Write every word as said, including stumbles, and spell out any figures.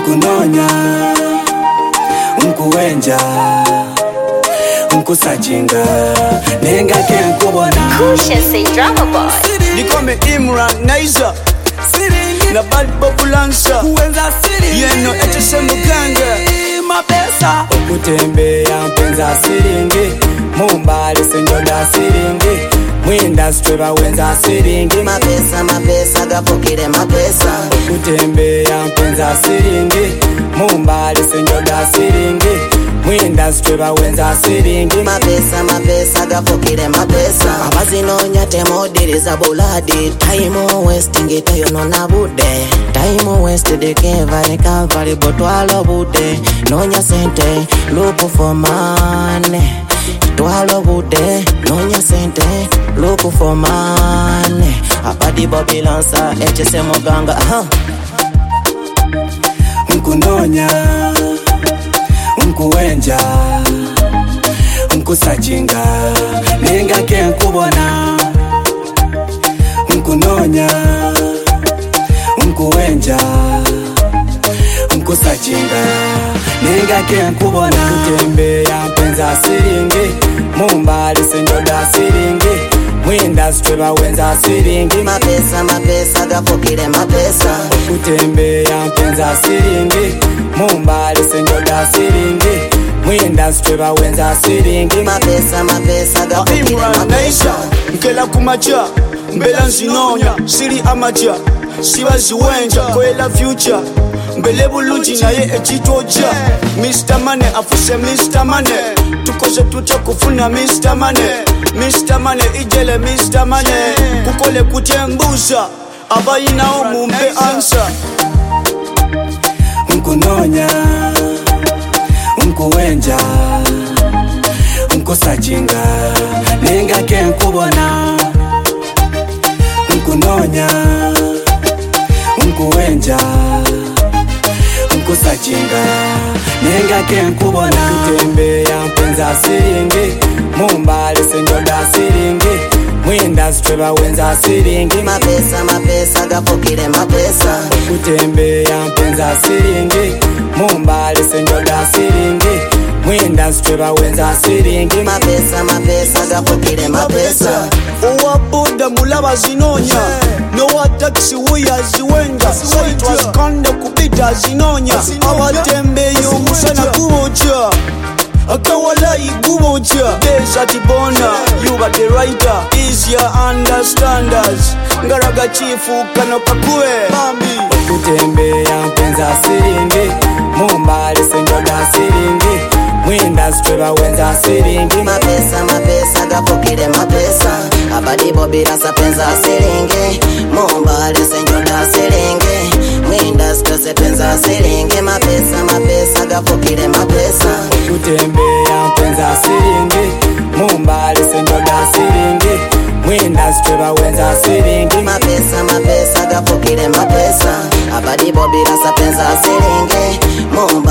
Unkunonya, unkuwenja, unkusachinga, nenga kenkubona. Kusha say drama boy. Nikome Imran Naiza na bad populansa yeno etese muganga Mapesa ukutembea mpenza siringi Mumbali senjoda siringi Mwindustry bawenza siringi Mapesa mapesa gapokire mapesa ukutembea mpenza siringi Mumbali senjoda siringi Mwindustry bawenza siringi Mapesa mapesa gapokire mapesa Abazinonya temodiriza buladi Time wasting tayo nona bude Time wasted keva ni kalvari botwalo bude Nonya sente look for money Twalo bude nonya sente look for money Abadi babilansa etese muganga aha Unkunonya unkuwenja unkusachinga nenga kenkubona unkunonya unkuwenja unkusachinga nenga kenkubona kutembea mpenza siringi Mumbali senjoda siringi Mwindustry bawenza siringi Mapesa mapesa gapokire mapesa kutembea mpenza siringi Mumbali senjoda siringi Mwindustry bawenza siringi Mapesa mapesa gapokire Imran mapesa Naiza nkela kumacha mbela nzinonya siri amacha siba ziwenja kwela future mbele bulungi naye ekitoja Mister Money afuse Mister Money tukoze tutya kufuna Mister Money Mister Money ijele Mister Money kukole kutembuza abayinawo mumpe answer Unkunonya unkuwenja unkusachinga nenga kenkubona unkunonya unkuwenja unkusachinga nenga kenkubona kutembea mpenza siringi Mumbali senjoda siringi Mwindustry bawenza siringi Mapesa mapesa gapokire mapesa kutembea mpenza siringi Mumbali senjoda siringi Mwindustry bawenza siringi Mapesa mapesa gapokire mapesa owaboda mulaba zinonya nowa taxi wuya ziwenja saitwasikande kubita zinonya awatembeyo musana kuboja akawalai guboja desert bona you are the writer easier understanders ngaraga chifu kano kakue bambi kutembea mpenza siringi Mumbali senjoda siringi Mwindustry bawenza siringi Mapesa mapesa gapokire mapesa Abadi bobirasa penza siringi Mumbali senjoda siringi Mwindustry se penza siringi Mapesa mapesa gapokire mapesa kutembea mpenza siringi Mumbali senjoda siringi Mwindustry bawenza siringi Mapesa mapesa gapokire mapesa Abadi bobirasa penza siringi Mumbali